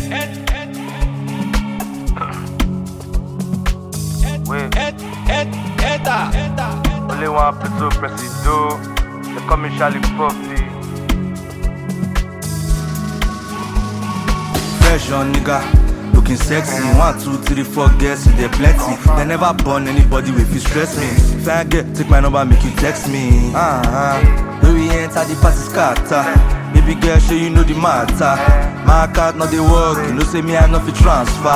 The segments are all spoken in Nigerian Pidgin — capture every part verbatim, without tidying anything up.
Wait. Only one Pizzo Presido. They call me Charlie Puffy. Fresh on nigga, looking sexy. One, two, three, four girls, see they plenty. They never born anybody with you stress me. If I get, take my number, make you text me. Uh-huh. When we enter the party scatter. Baby girl, show you know the matter. My card not the work, you know say me I know fi transfer.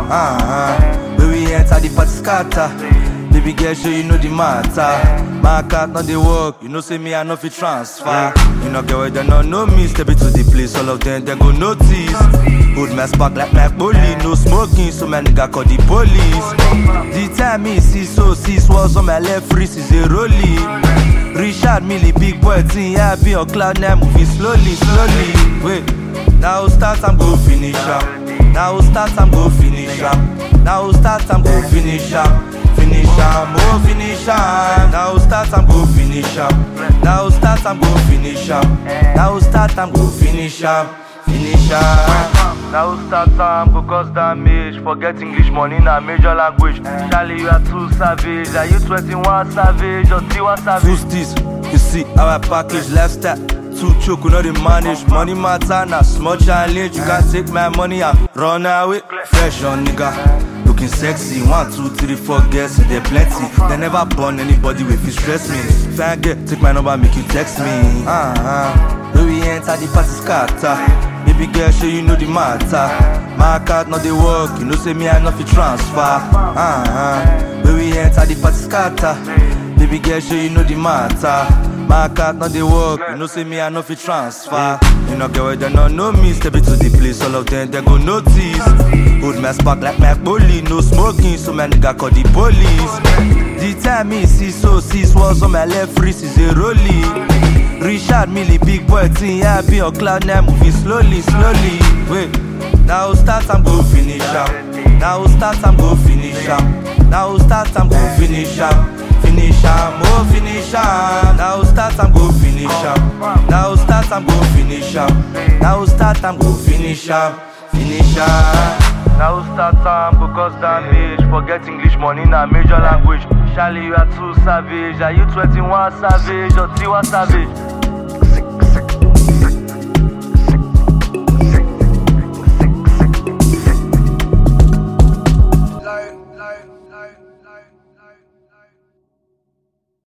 Uh-huh. When we enter the party scatter. Baby girl, show you know the matter. My card not the work, you know say me I know fi transfer. You know girl, they don't know me, step into the place, all of them they go notice. Hold my spark like my bully, no smoking, so my nigga call the police. The time me see so six walls on my left wrist is a rolling. Richard Millie, big boy thing, yeah, be on cloud nine, moving slowly, slowly. Wait, now start, I'm go finish up. Now start, I'm go finish up. Now start, I'm go finish up. Finish up, oh finish up. Now start, I'm go finish up. Now start, I'm go finish up. Now start, I'm go finish up. Finish up. Now start time go cause damage. Forget English money na major language. Charlie, you are too savage. Are you twenty-one savage or Tiwa savage? Two sticks, you see our package lifestyle. Two choke, we know they manage. Money matter, na small challenge. You can't take my money and run away. Fresh on nigga, looking sexy. One, two, three, four girls, see they plenty. They never born anybody with you stress me. If I get, take my number, make you text me. Uh-huh. When we enter the party scatter. Baby girl, show you know the matter. My card not the work, you know say me I know fi transfer. Uh-huh. When we enter the party scatter. Baby girl, show you know the matter. My card not the work, you know say me I know fi transfer. You know girl, they don't know me, step into the place, all of them they go notice. Hold my spark like my bully, no smoking, so my nigga call the police. The time me see so six walls on my left wrist is a rolling. Richard Millie, big boy thing, yeah, be on cloud nine, moving slowly, slowly. Wait, now start, I'm go finish up. Now start, I'm go finish up. Now start, I'm go finish up. Finish up, oh finish up. Now start, I'm go finish up. Now start, I'm go finish up. Now start, I'm go finish up. Finish up. Now start time go cause damage. Forget English money na major language. Charlie, you are too savage. Are you twenty-one savage or Tiwa savage?